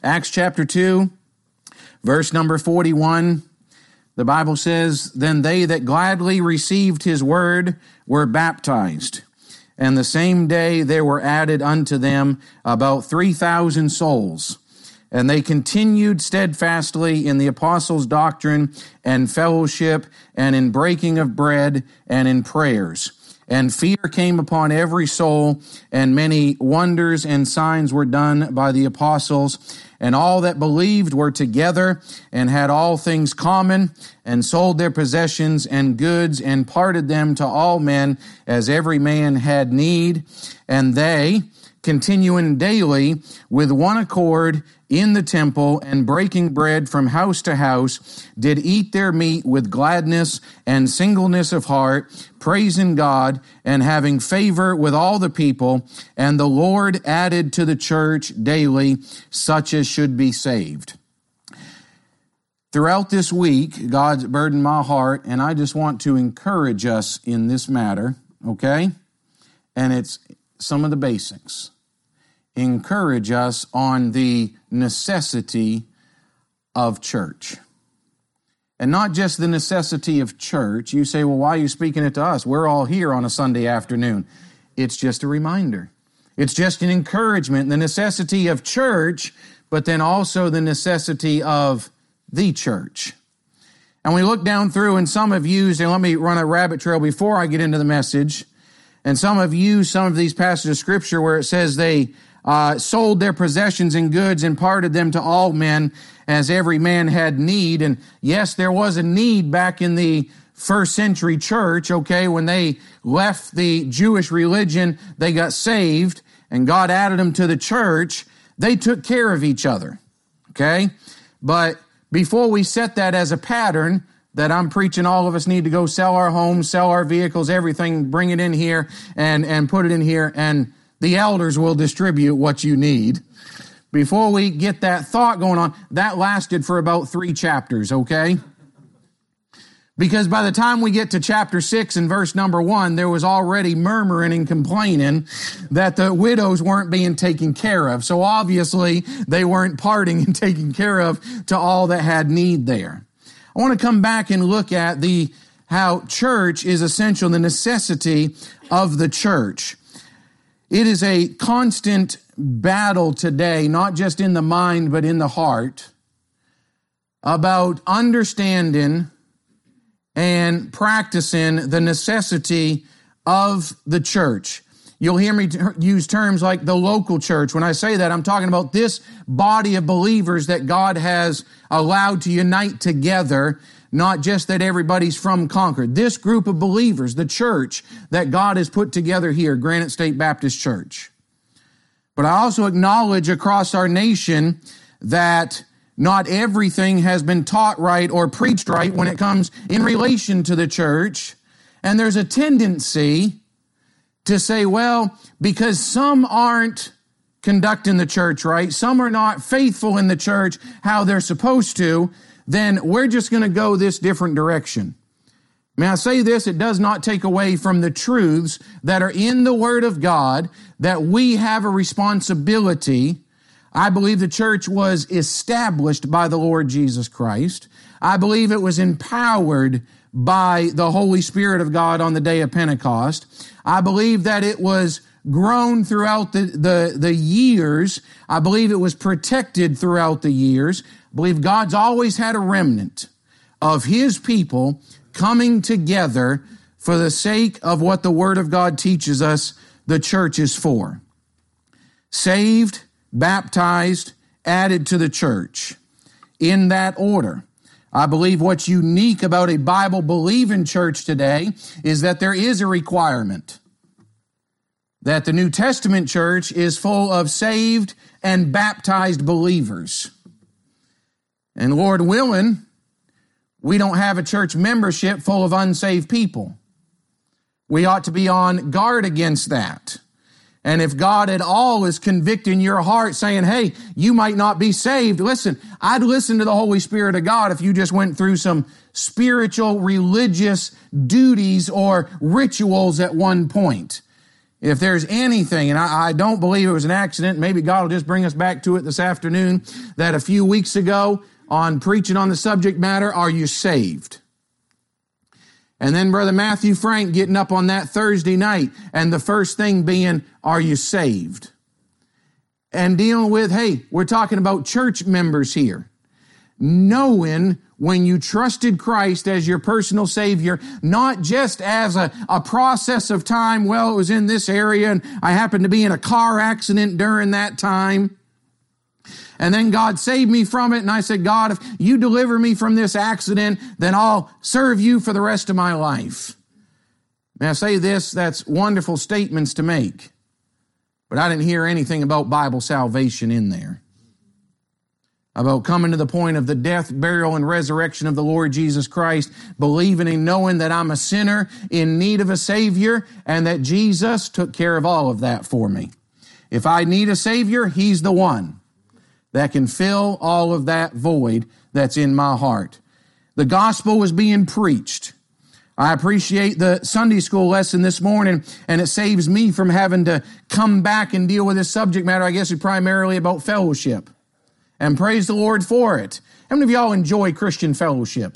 Acts chapter 2, verse number 41, the Bible says, "Then they that gladly received his word were baptized. And the same day there were added unto them about 3,000 souls. And they continued steadfastly in the apostles' doctrine and fellowship, and in breaking of bread, and in prayers. And fear came upon every soul, and many wonders and signs were done by the apostles. And all that believed were together, and had all things common, and sold their possessions and goods, and parted them to all men, as every man had need. And they, continuing daily with one accord in the temple, and breaking bread from house to house, did eat their meat with gladness and singleness of heart, praising God, and having favor with all the people. And the Lord added to the church daily such as should be saved." Throughout this week, God's burdened my heart, and I just want to encourage us in this matter, okay? And it's some of the basics. Encourage us on the necessity of church. And not just the necessity of church. You say, well, why are you speaking it to us? We're all here on a Sunday afternoon. It's just a reminder. It's just an encouragement, the necessity of church, but then also the necessity of the church. And we look down through, and some have used, and let me run a rabbit trail before I get into the message, and some have used some of these passages of Scripture where it says they sold their possessions and goods and parted them to all men as every man had need. And yes, there was a need back in the first century church, okay, when they left the Jewish religion, they got saved and God added them to the church. They took care of each other, okay? But before we set that as a pattern, that I'm preaching all of us need to go sell our homes, sell our vehicles, everything, bring it in here and put it in here, and the elders will distribute what you need. Before we get that thought going on, that lasted for about 3 chapters, okay? Because by the time we get to chapter 6 and verse number 1, there was already murmuring and complaining that the widows weren't being taken care of. So obviously, they weren't parting and taken care of to all that had need there. I want to come back and look at how church is essential, the necessity of the church. It is a constant battle today, not just in the mind, but in the heart, about understanding and practicing the necessity of the church. You'll hear me use terms like the local church. When I say that, I'm talking about this body of believers that God has allowed to unite together, not just that everybody's from Concord. This group of believers, the church that God has put together here, Granite State Baptist Church. But I also acknowledge across our nation that not everything has been taught right or preached right when it comes in relation to the church. And there's a tendency to say, well, because some aren't conducting the church right, some are not faithful in the church how they're supposed to, then we're just going to go this different direction. May I say this? It does not take away from the truths that are in the Word of God, that we have a responsibility. I believe the church was established by the Lord Jesus Christ. I believe it was empowered by the Holy Spirit of God on the day of Pentecost. I believe that it was grown throughout the years. I believe it was protected throughout the years. I believe God's always had a remnant of His people coming together for the sake of what the Word of God teaches us the church is for. Saved, baptized, added to the church. In that order. I believe what's unique about a Bible-believing church today is that there is a requirement that the New Testament church is full of saved and baptized believers. And Lord willing, we don't have a church membership full of unsaved people. We ought to be on guard against that. And if God at all is convicting your heart saying, hey, you might not be saved, listen, I'd listen to the Holy Spirit of God if you just went through some spiritual, religious duties or rituals at one point. If there's anything, and I don't believe it was an accident, maybe God will just bring us back to it this afternoon, that a few weeks ago on preaching on the subject matter, are you saved? And then Brother Matthew Frank getting up on that Thursday night, and the first thing being, are you saved? And dealing with, hey, we're talking about church members here. Knowing when you trusted Christ as your personal Savior, not just as a process of time, well, it was in this area and I happened to be in a car accident during that time. And then God saved me from it. And I said, God, if you deliver me from this accident, then I'll serve you for the rest of my life. May I say this? That's wonderful statements to make. But I didn't hear anything about Bible salvation in there. About coming to the point of the death, burial, and resurrection of the Lord Jesus Christ, believing and knowing that I'm a sinner in need of a Savior and that Jesus took care of all of that for me. If I need a Savior, He's the one that can fill all of that void that's in my heart. The gospel was being preached. I appreciate the Sunday school lesson this morning, and it saves me from having to come back and deal with this subject matter. I guess it's primarily about fellowship. And praise the Lord for it. How many of y'all enjoy Christian fellowship?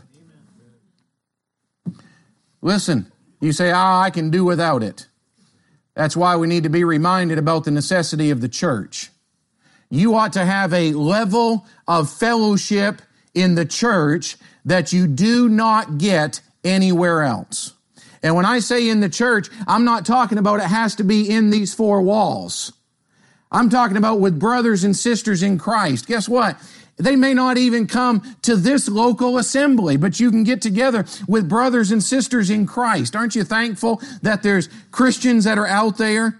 Listen, you say, I can do without it. That's why we need to be reminded about the necessity of the church. You ought to have a level of fellowship in the church that you do not get anywhere else. And when I say in the church, I'm not talking about it has to be in these four walls. I'm talking about with brothers and sisters in Christ. Guess what? They may not even come to this local assembly, but you can get together with brothers and sisters in Christ. Aren't you thankful that there's Christians that are out there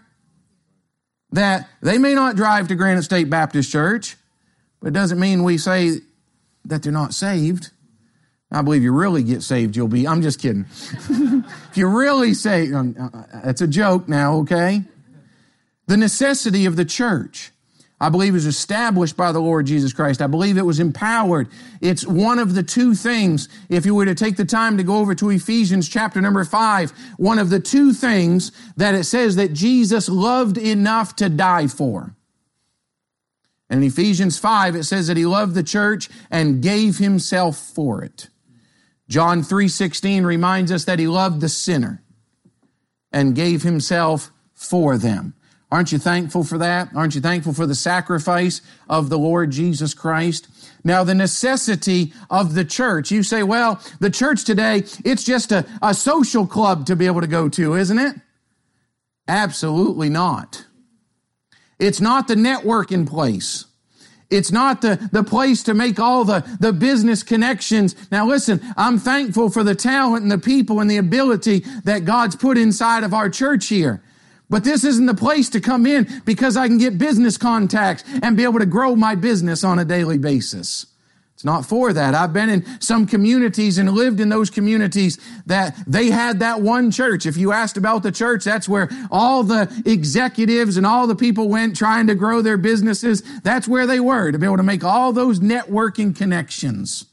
that they may not drive to Granite State Baptist Church, but it doesn't mean we say that they're not saved. I believe you really get saved, you'll be. I'm just kidding. If you really say, that's a joke now, okay? The necessity of the church, I believe, is established by the Lord Jesus Christ. I believe it was empowered. It's one of the two things, if you were to take the time to go over to Ephesians chapter number 5, one of the two things that it says that Jesus loved enough to die for. And in Ephesians 5, it says that He loved the church and gave Himself for it. John 3:16 reminds us that He loved the sinner and gave Himself for them. Aren't you thankful for that? Aren't you thankful for the sacrifice of the Lord Jesus Christ? Now, the necessity of the church. You say, well, the church today, it's just a social club to be able to go to, isn't it? Absolutely not. It's not the networking place. It's not the place to make all the business connections. Now listen, I'm thankful for the talent and the people and the ability that God's put inside of our church here. But this isn't the place to come in because I can get business contacts and be able to grow my business on a daily basis. It's not for that. I've been in some communities and lived in those communities that they had that one church. If you asked about the church, that's where all the executives and all the people went trying to grow their businesses. That's where they were, to be able to make all those networking connections.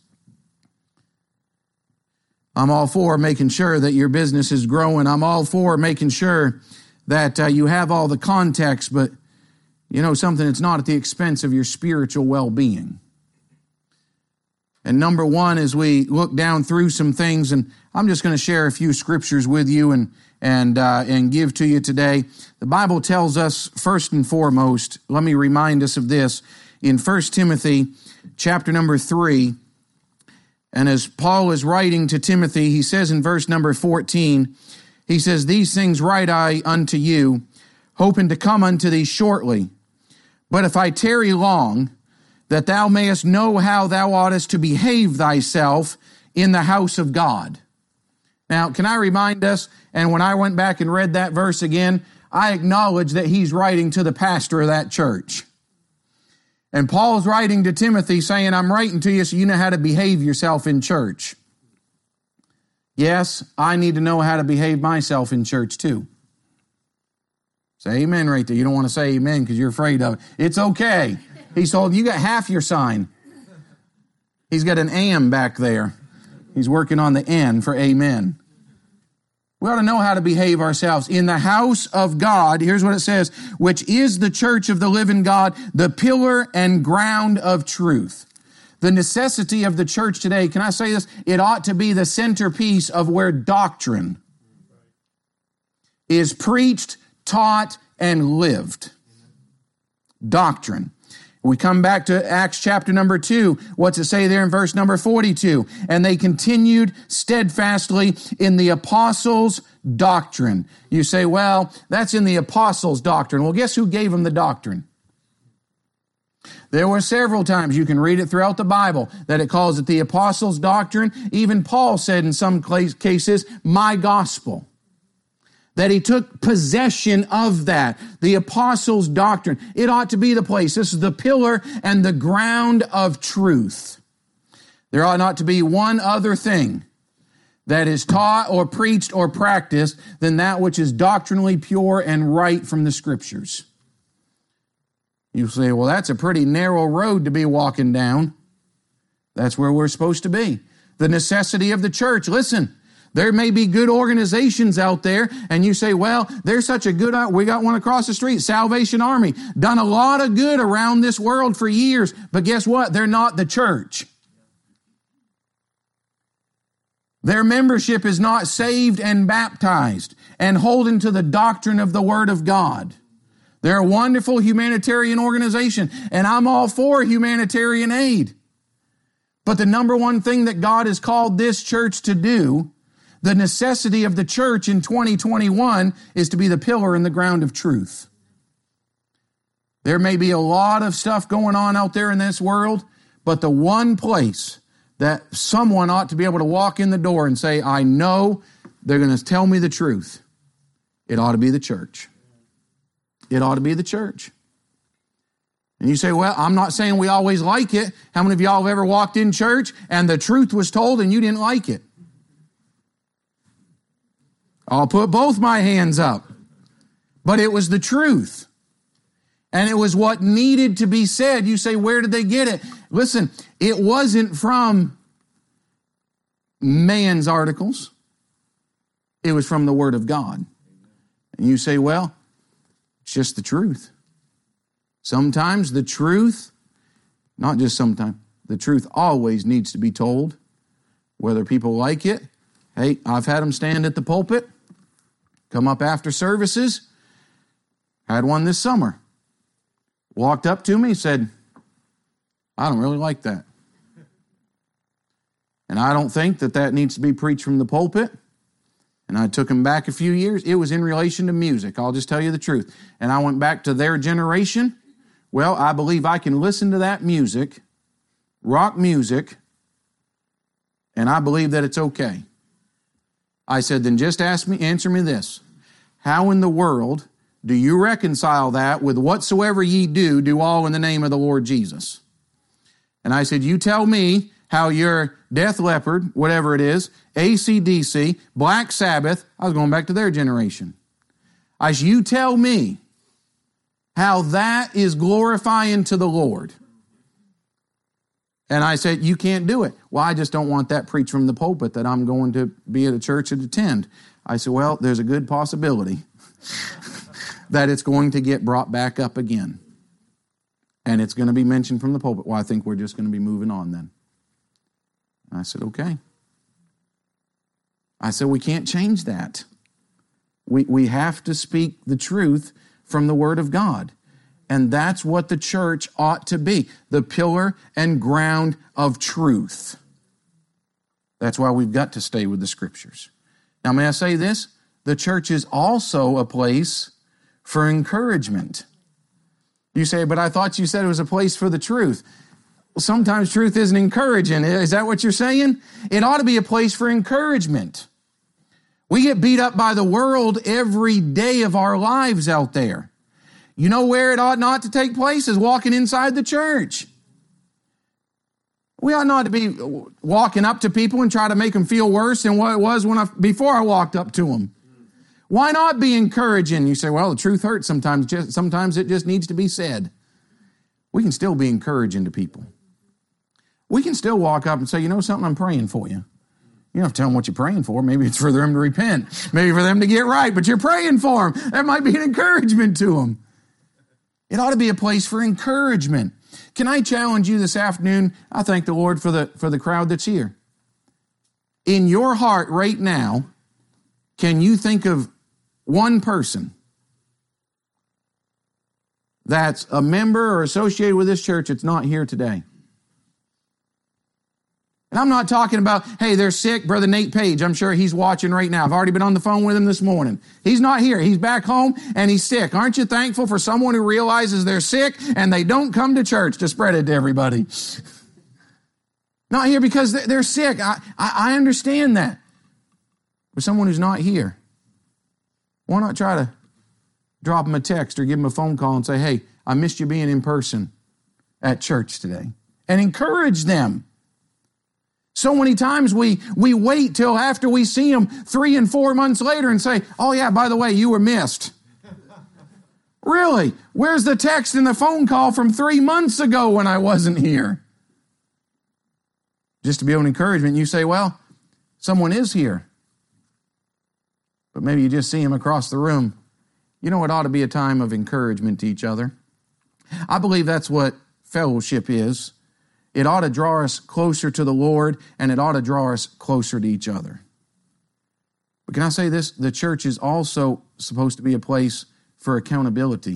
I'm all for making sure that your business is growing. I'm all for making sure that you have all the context, but you know something, it's not at the expense of your spiritual well-being. And number one, as we look down through some things, and I'm just going to share a few scriptures with you and give to you today. The Bible tells us, first and foremost, let me remind us of this, in 1 Timothy chapter number 3, and as Paul is writing to Timothy, he says in verse number 14, he says, "These things write I unto you, hoping to come unto thee shortly. But if I tarry long, that thou mayest know how thou oughtest to behave thyself in the house of God." Now, can I remind us, and when I went back and read that verse again, I acknowledge that he's writing to the pastor of that church. And Paul's writing to Timothy saying, I'm writing to you so you know how to behave yourself in church. Yes, I need to know how to behave myself in church too. Say amen right there. You don't want to say amen because you're afraid of it. It's okay. He's told you got half your sign. He's got an am back there. He's working on the N for amen. We ought to know how to behave ourselves. In the house of God, here's what it says, which is the church of the living God, the pillar and ground of truth. The necessity of the church today, can I say this? It ought to be the centerpiece of where doctrine is preached, taught, and lived. Doctrine. We come back to Acts chapter number 2. What's it say there in verse number 42? And they continued steadfastly in the apostles' doctrine. You say, well, that's in the apostles' doctrine. Well, guess who gave them the doctrine? There were several times, you can read it throughout the Bible, that it calls it the apostles' doctrine. Even Paul said in some cases, my gospel. That he took possession of that, the apostles' doctrine. It ought to be the place. This is the pillar and the ground of truth. There ought not to be one other thing that is taught or preached or practiced than that which is doctrinally pure and right from the Scriptures. You say, well, that's a pretty narrow road to be walking down. That's where we're supposed to be. The necessity of the church. Listen. There may be good organizations out there, and you say, well, there's such a good, we got one across the street, Salvation Army, done a lot of good around this world for years, but guess what? They're not the church. Their membership is not saved and baptized and holding to the doctrine of the Word of God. They're a wonderful humanitarian organization, and I'm all for humanitarian aid. But the number one thing that God has called this church to do, the necessity of the church in 2021, is to be the pillar and the ground of truth. There may be a lot of stuff going on out there in this world, but the one place that someone ought to be able to walk in the door and say, I know they're going to tell me the truth, it ought to be the church. It ought to be the church. And you say, well, I'm not saying we always like it. How many of y'all have ever walked in church and the truth was told and you didn't like it? I'll put both my hands up. But it was the truth. And it was what needed to be said. You say, where did they get it? Listen, it wasn't from man's articles. It was from the Word of God. And you say, well, it's just the truth. Sometimes the truth, not just sometimes, the truth always needs to be told. Whether people like it. Hey, I've had them stand at the pulpit, come up after services. Had one this summer. Walked up to me, said, I don't really like that. And I don't think that needs to be preached from the pulpit. And I took him back a few years. It was in relation to music. I'll just tell you the truth. And I went back to their generation. Well, I believe I can listen to that music, rock music, and I believe that it's okay. I said, then just answer me this. How in the world do you reconcile that with whatsoever ye do all in the name of the Lord Jesus? And I said, you tell me how your Def Leppard, whatever it is, AC/DC, Black Sabbath, I was going back to their generation. I said, you tell me how that is glorifying to the Lord. And I said, you can't do it. Well, I just don't want that preached from the pulpit that I'm going to be at a church and attend. I said, well, there's a good possibility that it's going to get brought back up again. And it's going to be mentioned from the pulpit. Well, I think we're just going to be moving on then. And I said, okay. I said, we can't change that. We have to speak the truth from the Word of God. And that's what the church ought to be, the pillar and ground of truth. That's why we've got to stay with the Scriptures. Now, may I say this? The church is also a place for encouragement. You say, but I thought you said it was a place for the truth. Well, sometimes truth isn't encouraging. Is that what you're saying? It ought to be a place for encouragement. We get beat up by the world every day of our lives out there. You know where it ought not to take place is walking inside the church. We ought not to be walking up to people and try to make them feel worse than what it was before I walked up to them. Why not be encouraging? You say, well, the truth hurts sometimes. Sometimes it just needs to be said. We can still be encouraging to people. We can still walk up and say, you know something, I'm praying for you. You don't have to tell them what you're praying for. Maybe it's for them to repent. Maybe for them to get right, but you're praying for them. That might be an encouragement to them. It ought to be a place for encouragement. Can I challenge you this afternoon? I thank the Lord for the crowd that's here. In your heart right now, can you think of one person that's a member or associated with this church that's not here today? And I'm not talking about, hey, they're sick. Brother Nate Page, I'm sure he's watching right now. I've already been on the phone with him this morning. He's not here. He's back home and he's sick. Aren't you thankful for someone who realizes they're sick and they don't come to church to spread it to everybody? Not here because they're sick. I understand that. But someone who's not here, why not try to drop them a text or give them a phone call and say, hey, I missed you being in person at church today. And encourage them. So many times we wait till after we see them 3 and 4 months later and say, oh yeah, by the way, you were missed. Really? Where's the text and the phone call from 3 months ago when I wasn't here? Just to be an encouragement, you say, well, someone is here. But maybe you just see him across the room. You know, it ought to be a time of encouragement to each other. I believe that's what fellowship is. It ought to draw us closer to the Lord, and it ought to draw us closer to each other. But can I say this? The church is also supposed to be a place for accountability.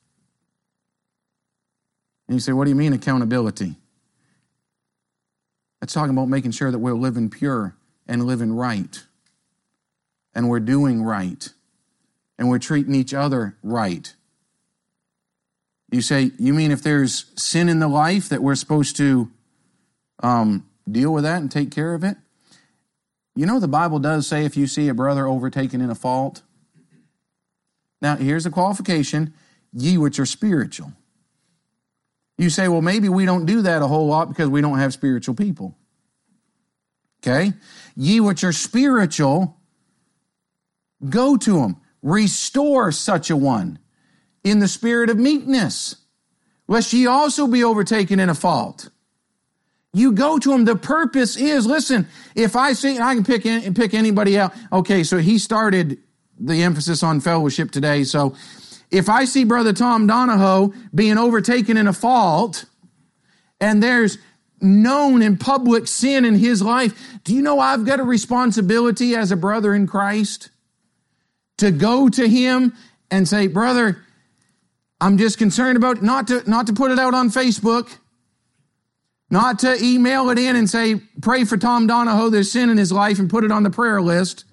And you say, what do you mean accountability? That's talking about making sure that we're living pure and living right. And we're doing right. And we're treating each other right. You say, you mean if there's sin in the life that we're supposed to deal with that and take care of it? You know the Bible does say if you see a brother overtaken in a fault. Now here's the qualification, ye which are spiritual. You say, well maybe we don't do that a whole lot because we don't have spiritual people. Okay? Ye which are spiritual, go to them. Restore such a one in the spirit of meekness, lest ye also be overtaken in a fault. You go to him. The purpose is, listen, if I see, I can pick anybody out. Okay, so he started the emphasis on fellowship today. So if I see Brother Tom Donahoe being overtaken in a fault, and there's known in public sin in his life, do you know I've got a responsibility as a brother in Christ to go to him and say, brother, I'm just concerned about not to put it out on Facebook, not to email it in and say, pray for Tom Donahoe, there's sin in his life, and put it on the prayer list.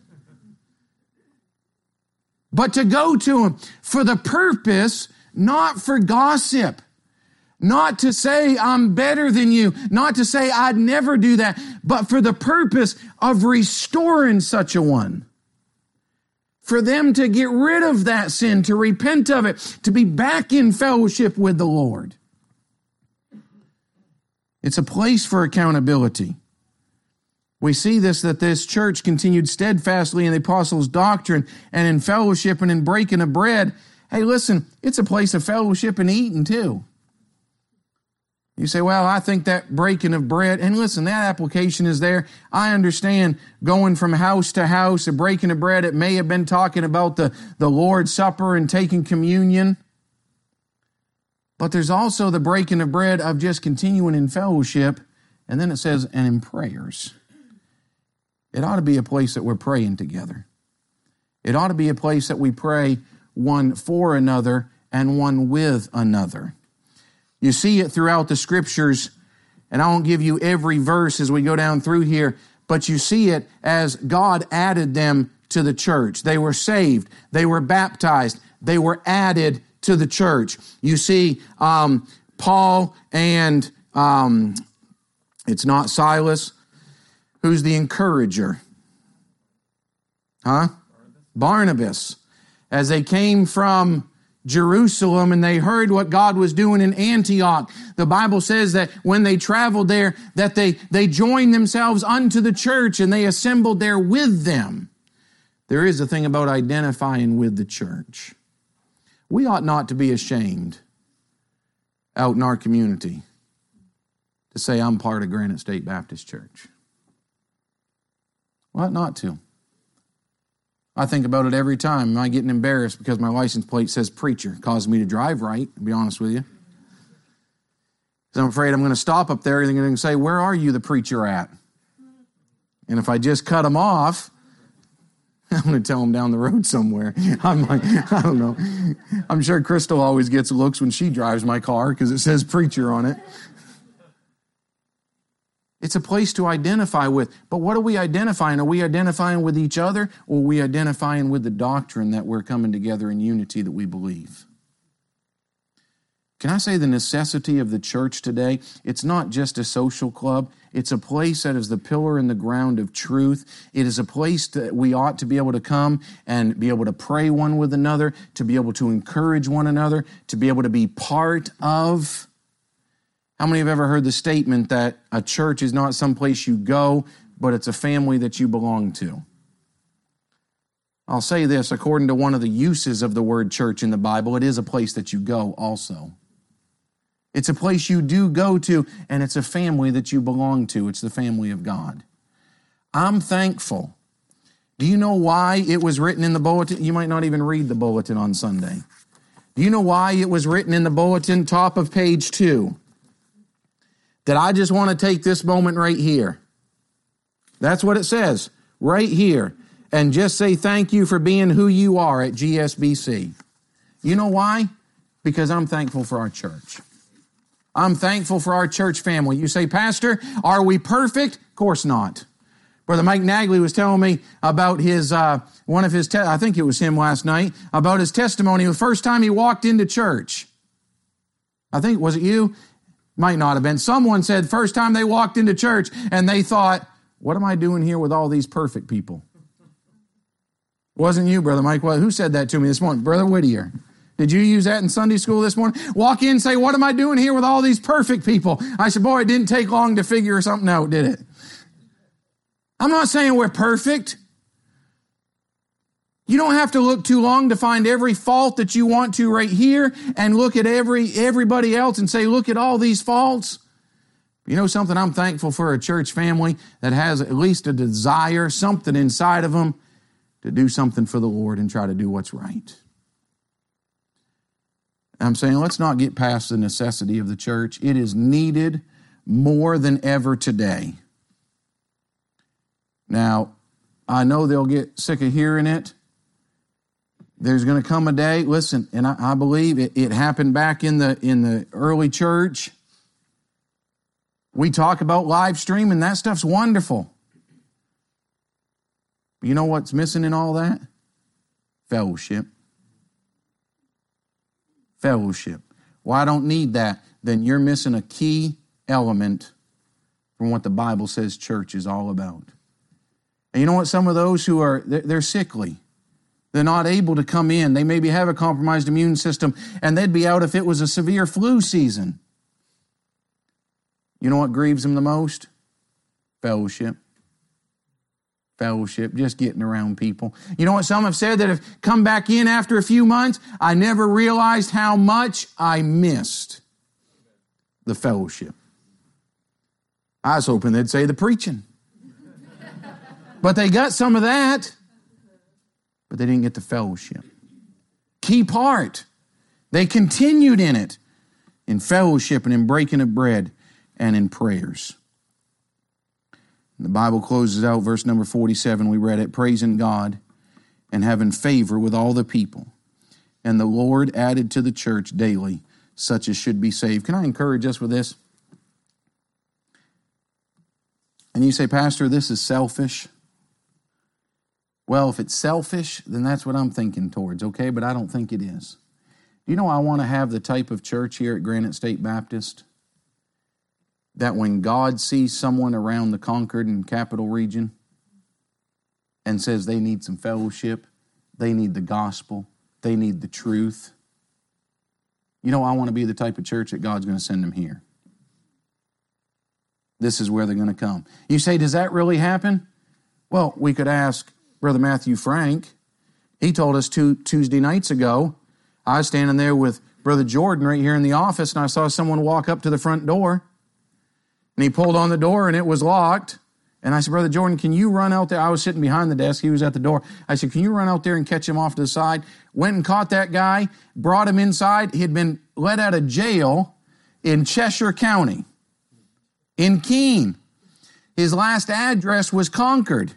But to go to him for the purpose, not for gossip, not to say I'm better than you, not to say I'd never do that, but for the purpose of restoring such a one. For them to get rid of that sin, to repent of it, to be back in fellowship with the Lord. It's a place for accountability. We see that this church continued steadfastly in the apostles' doctrine and in fellowship and in breaking of bread. Hey, listen, it's a place of fellowship and eating too. You say, well, I think that breaking of bread, and listen, that application is there. I understand going from house to house, a breaking of bread, it may have been talking about the Lord's Supper and taking communion. But there's also the breaking of bread of just continuing in fellowship, and then it says, and in prayers. It ought to be a place that we're praying together. It ought to be a place that we pray one for another and one with another. You see it throughout the scriptures, and I won't give you every verse as we go down through here, but you see it as God added them to the church. They were saved. They were baptized. They were added to the church. You see Paul and it's not Silas. Who's the encourager? Barnabas. As they came from Jerusalem and they heard what God was doing in Antioch, the Bible says that when they traveled there, that they joined themselves unto the church and they assembled there with them. There is a thing about identifying with the church. We ought not to be ashamed out in our community to say, I'm part of Granite State Baptist Church. What not to? I think about it every time. Am I getting embarrassed because my license plate says preacher? Causes me to drive right, to be honest with you. Because I'm afraid I'm going to stop up there and they're going to say, where are you, the preacher, at? And if I just cut them off, I'm going to tell them down the road somewhere. I'm like, I don't know. I'm sure Crystal always gets looks when she drives my car because it says preacher on it. It's a place to identify with. But what are we identifying? Are we identifying with each other, or are we identifying with the doctrine that we're coming together in unity that we believe? Can I say the necessity of the church today? It's not just a social club. It's a place that is the pillar and the ground of truth. It is a place that we ought to be able to come and be able to pray one with another, to be able to encourage one another, to be able to be part of. How many have ever heard the statement that a church is not some place you go, but it's a family that you belong to? I'll say this, according to one of the uses of the word church in the Bible, it is a place that you go also. It's a place you do go to, and it's a family that you belong to. It's the family of God. I'm thankful. Do you know why it was written in the bulletin? You might not even read the bulletin on Sunday. Do you know why it was written in the bulletin, top of page 2? That I just want to take this moment right here. That's what it says, right here. And just say thank you for being who you are at GSBC. You know why? Because I'm thankful for our church. I'm thankful for our church family. You say, Pastor, are we perfect? Of course not. Brother Mike Nagley was telling me about his, one of his, I think it was him last night, about his testimony the first time he walked into church. I think, was it you? Might not have been. Someone said first time they walked into church and they thought, what am I doing here with all these perfect people? Wasn't you, Brother Mike? Well, who said that to me this morning? Brother Whittier. Did you use that in Sunday school this morning? Walk in and say, what am I doing here with all these perfect people? I said, boy, it didn't take long to figure something out, did it? I'm not saying we're perfect. You don't have to look too long to find every fault that you want to right here and look at everybody else and say, look at all these faults. You know something? I'm thankful for a church family that has at least a desire, something inside of them to do something for the Lord and try to do what's right. I'm saying let's not get past the necessity of the church. It is needed more than ever today. Now, I know they'll get sick of hearing it. There's going to come a day, listen, and I believe it happened back in the early church. We talk about live streaming. That stuff's wonderful. You know what's missing in all that? Fellowship. Fellowship. Well, I don't need that. Then you're missing a key element from what the Bible says church is all about. And you know what? Some of those who are, they're sickly. They're not able to come in. They maybe have a compromised immune system, and they'd be out if it was a severe flu season. You know what grieves them the most? Fellowship. Fellowship, just getting around people. You know what some have said that have come back in after a few months? I never realized how much I missed the fellowship. I was hoping they'd say the preaching. But they got some of that. But they didn't get the fellowship. Key part. They continued in it, in fellowship and in breaking of bread and in prayers. The Bible closes out verse number 47. We read it, praising God and having favor with all the people. And the Lord added to the church daily such as should be saved. Can I encourage us with this? And you say, Pastor, this is selfish. Well, if it's selfish, then that's what I'm thinking towards, okay? But I don't think it is. Do you know I want to have the type of church here at Granite State Baptist that when God sees someone around the Concord and Capital region and says they need some fellowship, they need the gospel, they need the truth, you know, I want to be the type of church that God's going to send them here. This is where they're going to come. You say, does that really happen? Well, we could ask Brother Matthew Frank. He told us Tuesday nights ago, I was standing there with Brother Jordan right here in the office, and I saw someone walk up to the front door. And he pulled on the door, and it was locked. And I said, Brother Jordan, can you run out there? I was sitting behind the desk. He was at the door. I said, can you run out there and catch him off to the side? Went and caught that guy, brought him inside. He had been let out of jail in Cheshire County, in Keene. His last address was Concord.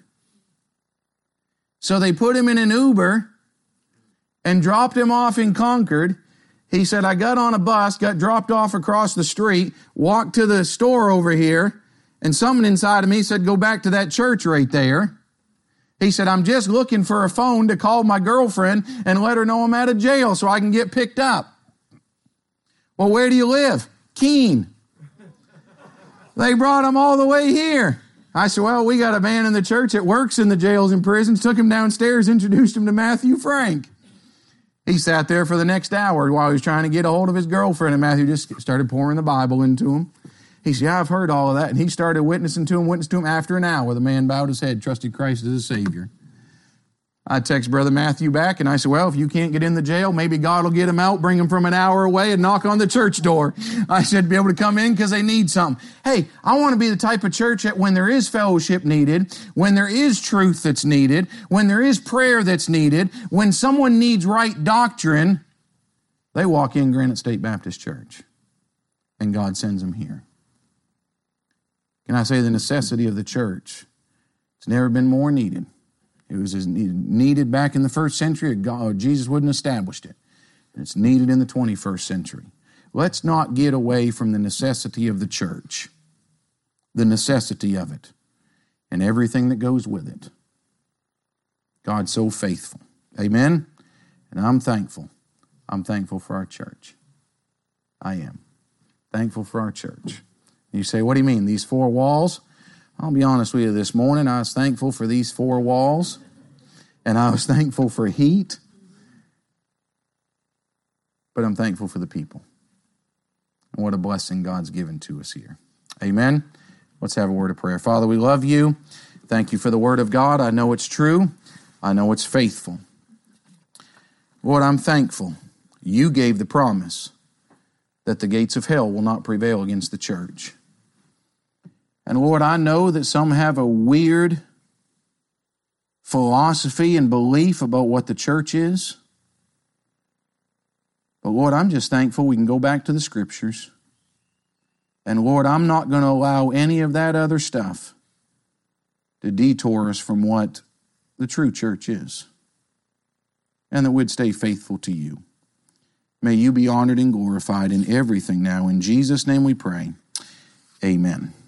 So they put him in an Uber and dropped him off in Concord. He said, I got on a bus, got dropped off across the street, walked to the store over here, and someone inside of me said, go back to that church right there. He said, I'm just looking for a phone to call my girlfriend and let her know I'm out of jail so I can get picked up. Well, where do you live? Keene. They brought him all the way here. I said, well, we got a man in the church that works in the jails and prisons, took him downstairs, introduced him to Matthew Frank. He sat there for the next hour while he was trying to get a hold of his girlfriend, and Matthew just started pouring the Bible into him. He said, yeah, I've heard all of that. And he started witnessing to him. After an hour, the man bowed his head, trusted Christ as his Savior. I text Brother Matthew back, and I said, well, if you can't get in the jail, maybe God will get him out, bring him from an hour away, and knock on the church door. I said, be able to come in because they need something. Hey, I want to be the type of church that when there is fellowship needed, when there is truth that's needed, when there is prayer that's needed, when someone needs right doctrine, they walk in Granite State Baptist Church, and God sends them here. Can I say the necessity of the church? It's never been more needed. It was as needed back in the first century. Jesus wouldn't have established it. And it's needed in the 21st century. Let's not get away from the necessity of the church, the necessity of it, and everything that goes with it. God's so faithful. Amen? And I'm thankful. I'm thankful for our church. I am. Thankful for our church. You say, what do you mean, these four walls? I'll be honest with you, this morning I was thankful for these four walls, and I was thankful for heat, but I'm thankful for the people. And what a blessing God's given to us here. Amen? Let's have a word of prayer. Father, we love you. Thank you for the word of God. I know it's true. I know it's faithful. Lord, I'm thankful. You gave the promise that the gates of hell will not prevail against the church. And Lord, I know that some have a weird philosophy and belief about what the church is. But Lord, I'm just thankful we can go back to the Scriptures. And Lord, I'm not going to allow any of that other stuff to detour us from what the true church is. And that we'd stay faithful to you. May you be honored and glorified in everything now. In Jesus' name we pray. Amen.